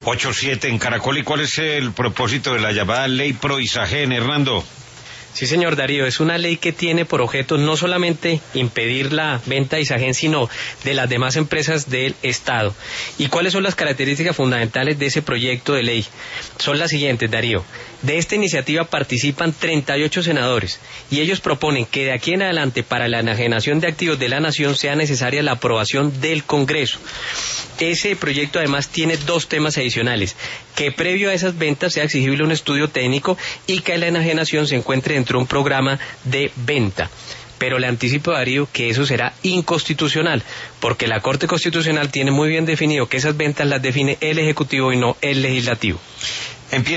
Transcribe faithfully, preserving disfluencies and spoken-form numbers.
ocho siete en Caracol. ¿Y cuál es el propósito de la llamada Ley Pro Isagen, Hernando? Sí, señor Darío, es una ley que tiene por objeto no solamente impedir la venta de Isagen, sino de las demás empresas del Estado. ¿Y cuáles son las características fundamentales de ese proyecto de ley? Son las siguientes, Darío. De esta iniciativa participan treinta y ocho senadores y ellos proponen que de aquí en adelante para la enajenación de activos de la nación sea necesaria la aprobación del Congreso. Ese proyecto además tiene dos temas adicionales: que previo a esas ventas sea exigible un estudio técnico y que la enajenación se encuentre dentro de un programa de venta. Pero le anticipo, Darío, que eso será inconstitucional, porque la Corte Constitucional tiene muy bien definido que esas ventas las define el Ejecutivo y no el Legislativo. Empieza